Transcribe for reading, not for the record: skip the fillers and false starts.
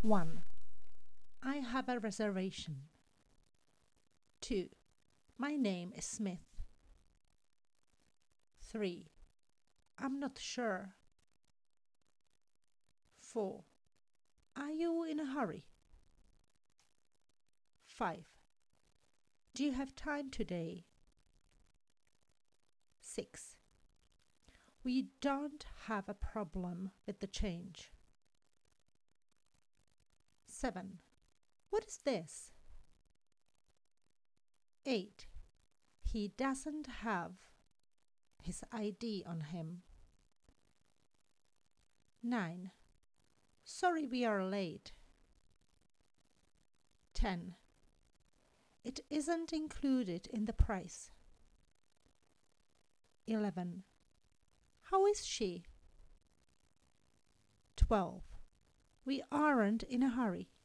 1. I have a reservation. 2. My name is Smith. 3. I'm not sure. 4. Are you in a hurry? 5. Do you have time today? 6. We don't have a problem with the change. 7. What is this? 8. He doesn't have his ID on him. 9. Sorry we are late. 10. It isn't included in the price. 11. How is she? 12. We aren't in a hurry.